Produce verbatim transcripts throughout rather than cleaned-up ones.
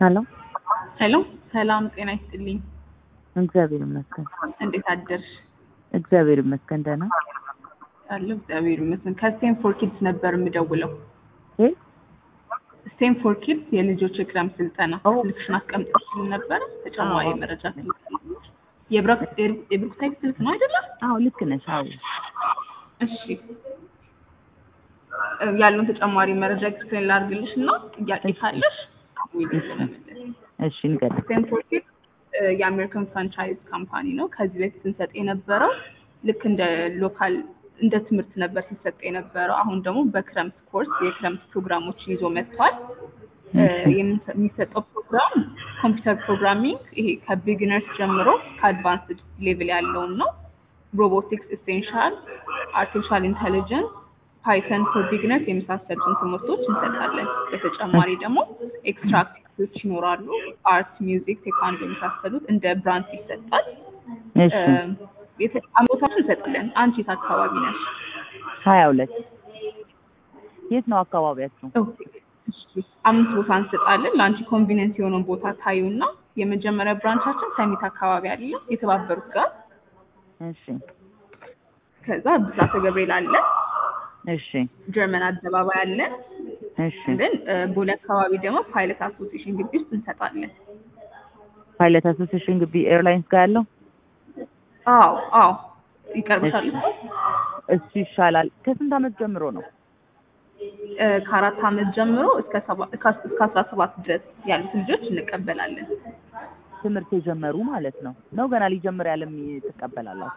ሄሎ ሄሎ ሰላም ጤና ይስጥልኝ። እግዚአብሔር ይመስገን። እንዴት አደርሽ? እግዚአብሔር ይመስገን ደህና አለሁ። እግዚአብሔር ይመስገን። ከስቴንፎርድ ኪድስ ነበር የምደውለው። እ ስቴንፎርድ ኪድስ የልጆች የክረምት ስልጠና ስልክሽን አስቀምጠሽልኝ ነበር። ተጨማሪ መረጃ ትልካለሽ። የብራክ የብሩክታይት ስልክ ነው አይደለ? አዎ ልክ ነሽ። አዎ እሺ ያሉን ተጨማሪ መረጃ ኤክስፕሌን ላድርግልሽ እና ጥያቄ ካለሽ እሺ እንግዲህ ስቴንፎርድ ኪድስ የአሜሪካን ፍራንቻይዝ ካምፓኒ ነው። ከዚህ በፊት ስንሰጥ የነበረው ልክ እንደ ሎካል እንደ ትምህርት ነበር ሲሰጥ የነበረው። አሁን ደግሞ በክረምት ኮርስ የክረምት ፕሮግራሞችን ይዞ መጥቷል። የሚሰጠው ፕሮግራም ኮምፒውተር ፕሮግራሚንግ ይሄ ከቢጊነርስ ጀምሮ ከአድቫንስድ ሌቭል ያለውን ነው። ሮቦቲክስ ኤሴንሻል፣ አርቲፊሻል ኢንተለጀንስ፣ ፓይተን ፎር ቢጊነርስ የመሳሰሉትን ትምህርቶች እንሰጣለን። በተጨማሪ ደግሞ ኤክስትራ አክቲቪቲዎች ይኖራሉ። አርት፣ ሚውዚክ፣ ቴኳንዶ የመሳሰሉት እንደ ብራንች ይሰጣል። እሺ የተጫማዎችን እንሰጣለን። አንቺ የት አካባቢ ነሽ? ሀያ ሁለት የት ነው አካባቢያችሁ? ኦኬ እሺ አምስት ቦታ እንሰጣለን። ለአንቺ ኮንቪኒየንስ የሆነውን ቦታ ታዩና የመጀመሪያ ብራንቻችን ሰሚት አካባቢ አለ የተባበሩት ጋር። እሺ ከዛ ብስራተ ገብርኤል አለ። እሺ ጀርመን አደባባይ አለ። እሺ ግን ቦሌ አካባቢ ደግሞ ፓይለት አሶሲዬሽን ግቢ ውስጥ እንሰጣለን። ፓይለት አሶሲዬሽን ግቢ ኤርላይንስ ጋር ያለው? አዎ አዎ ይቀርብሻል። እሱ ይሻላል። ከስንት ዓመት ጀምሮ ነው? ከአራት ዓመት ጀምሮ እስከ ሰባት እስከ አስራ ሰባት ድረስ ያሉት ልጆች እንቀበላለን። ትምህርት የጀመሩ ማለት ነው ነው ገና ሊጀምር ያለም ትቀበላላችሁ?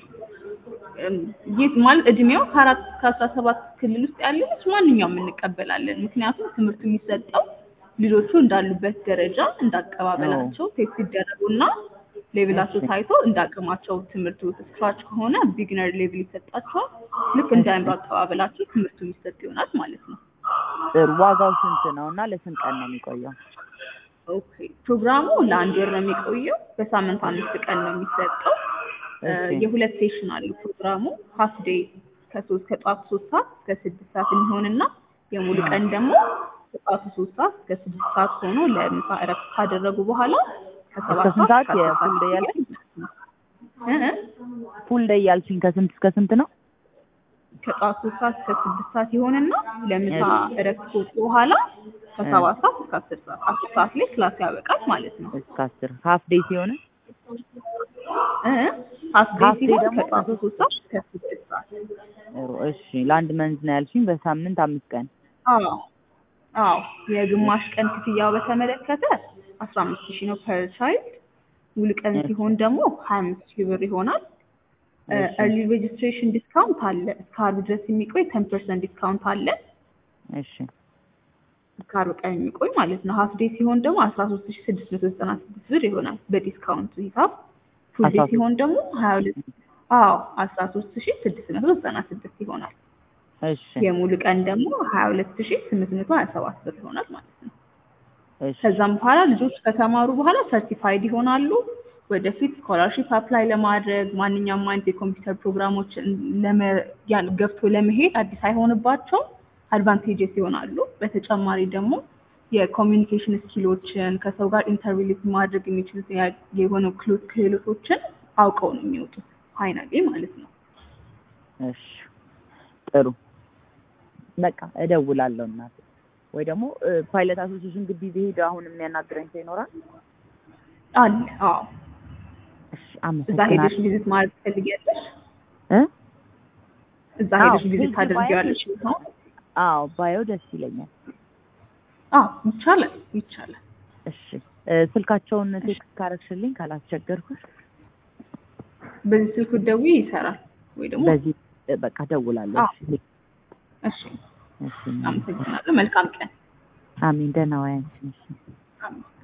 ይህ ማለት እድሜው ከአራት እስከ አስራ ሰባት ክልል ውስጥ ያለ ልጅ ማንኛውም እንቀበላለን። ምክንያቱም ትምህርቱ የሚሰጠው ልጆቹ እንዳሉበት ደረጃ እንዳቀባበላቸው ቴስት ይደረጉና ሌቭላቸው ታይቶ እንዳቀማቸው ትምህርቱ ስክራች ከሆነ ቢግነር ሌቭል ይሰጣቸዋል። ልክ እንደ አእምሮ አቀባበላቸው ትምህርቱ የሚሰጥ ይሆናል ማለት ነው። ዋጋው ስንት ነው እና ለስንት ቀን ነው የሚቆየው? ኦኬ ፕሮግራሙ ለአንድ ወር ነው የሚቆየው። በሳምንት አምስት ቀን ነው የሚሰጠው። የሁለት ሴሽን አሉ ፕሮግራሙ። ሃፍ ዴይ ከሶስት ከጧት ሶስት ሰዓት እስከ ስድስት ሰዓት የሚሆንና የሙሉ ቀን ደግሞ ከጧት ሶስት ሰዓት እስከ ስድስት ሰዓት ሆኖ ለምሳ እረፍት ካደረጉ በኋላ ከሰባት ሰዓት የፉል ዴይ ያልሽኝ? ፉል ዴይ ያልሽኝ ከስንት እስከ ስንት ነው? ከጧት ሶስት ሰዓት እስከ ስድስት ሰዓት ይሆንና ለምሳ እረፍት ከወጡ በኋላ ከሰባት ሰዓት እስከ አስር ሰዓት አስር ሰዓት ላይ ክላስ ያበቃል ማለት ነው። እስከ አስር ሃፍ ዴይ ሲሆን እ ሃፍ ዴይ ሲሆን ከጧት ሶስት ሰዓት እስከ ስድስት ሰዓት። እሺ ለአንድ መንዝ ነው ያልሽኝ በሳምንት አምስት ቀን? አዎ አዎ የግማሽ ቀን ክፍያው በተመለከተ አስራ አምስት ሺህ ነው ፐር ቻይልድ። ሙሉ ቀን ሲሆን ደግሞ ሀያ አምስት ሺህ ብር ይሆናል። ኤርሊ ሬጅስትሬሽን ዲስካውንት አለ። እስከ ዓርብ ድረስ የሚቆይ አስር ፐርሰንት ዲስካውንት አለ። እሺ እስከ ዓርብ ቀን የሚቆይ ማለት ነው። ሃፍ ዴይ ሲሆን ደግሞ አስራ ሶስት ሺህ ስድስት መቶ ዘጠና ስድስት ብር ይሆናል በዲስካውንት ሂሳብ። ፉል ዴይ ሲሆን ደግሞ ሀያ ሁለት አዎ አስራ ሶስት ሺህ ስድስት መቶ ዘጠና ስድስት ይሆናል። እሺ የሙሉ ቀን ደግሞ ሀያ ሁለት ሺህ ስምንት መቶ ሀያ ሰባት ብር ይሆናል ማለት ነው። እሺ ከዛም በኋላ ልጆች ከተማሩ በኋላ ሰርቲፋይድ ይሆናሉ። ወደፊት ስኮላርሺፕ አፕላይ ለማድረግ ማንኛውም አይነት የኮምፒውተር ፕሮግራሞች ለመ ያን ገብቶ ለመሄድ አዲስ አይሆንባቸው አድቫንቴጅስ ይሆናሉ። በተጨማሪ ደግሞ የኮሚኒኬሽን ስኪሎችን ከሰው ጋር ኢንተርቪው ማድረግ የሚችሉት የሆኑ ክህሎቶችን አውቀው ነው የሚወጡት ፋይናሊ ማለት ነው። እሺ ጥሩ በቃ እደውላለሁ እናቴ። ወይ ደግሞ ፓይለት አሶሲዬሽን ግቢ ቢሄድ አሁን የሚያናግረኝ ሰው ይኖራል? አለ አዎ። እሺ እዛ አመሰግናለሁ። ሄደሽ ቪዚት ማድረግ ትፈልጊያለሽ? እ እዛ ሄደሽ ቪዚት ታደርጊያለሽ? አዎ ባየው ደስ ይለኛል። አዎ ይቻላል ይቻላል። እሺ ስልካቸውን ቴክስት ካረግሽልኝ ካላስቸገርኩሽ? በዚህ ስልክ ደውዪ ይሰራል ወይ ደግሞ በዚህ በቃ ደውላለሁ። እሺ እሺ እሺ አመሰግናለሁ። መልካም ቀን። አሜን። ደህና ዋይ አንቺ። አሜን።